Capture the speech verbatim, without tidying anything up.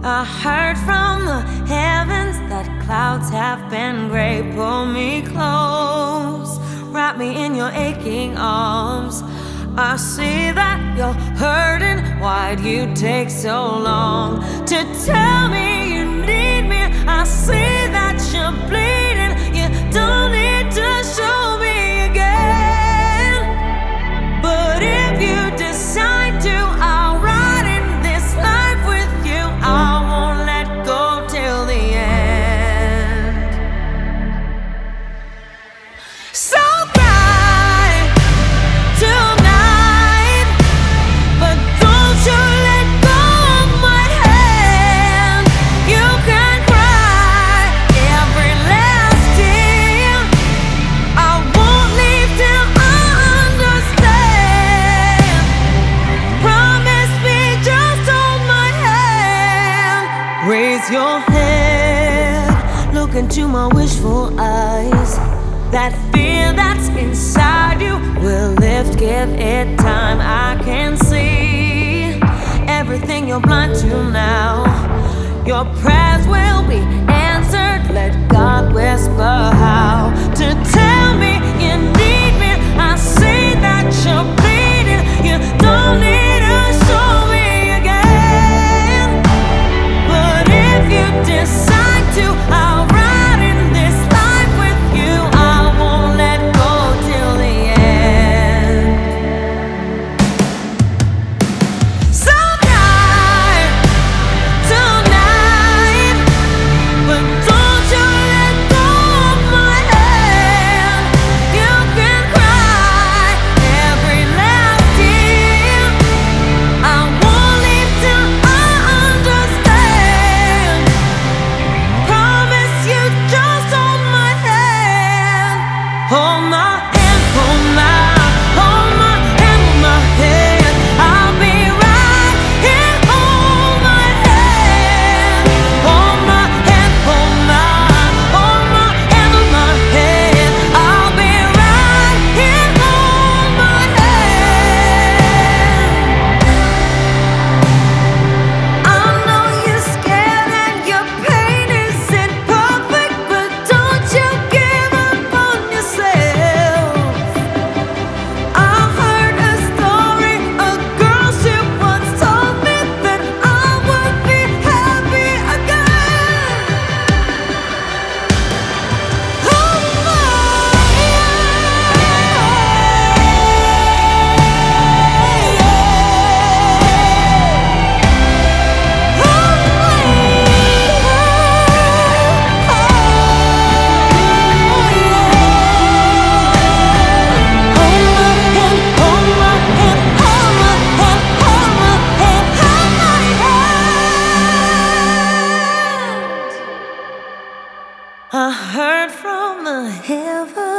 I heard from the heavens that clouds have been gray. Pull me close, wrap me in your aching arms. I see that you're hurting. Why'd you take so long to tell me you need me? I see that you're bleeding. You don't need to show me again. But if you decide to, I'll ride in this life with you. I won't let go till the end. So cry tonight, but don't you let go of my hand. You can cry every last tear. I won't leave till I understand. Promise me, just hold my hand. Raise your head, look into my wishful eyes. That fear that's inside you will lift, give it time. I can see everything you're blind to now. Your prayers will be answered. Let God whisper how to tell me you need me. I see that you're bleeding. You don't need to show me again. But if you decide to, I'll ride in this life with you. I won't let go till the end. So cry tonight, but don't you let go of my hand. You can cry every last tear. I won't leave till I understand. Promise you, just hold my hand. Hold my hand, hold my, hold my hand, hold my hand. I'll be right here. Hold my hand, hold my hand, hold my, hold my hand, hold my hand. I'll be right here. Hold my hand. I know you're scared and your pain isn't perfect, but don't you give up on yourself. I heard a story, a girl she once told me that I would be happy again. Hold my I heard from the heavens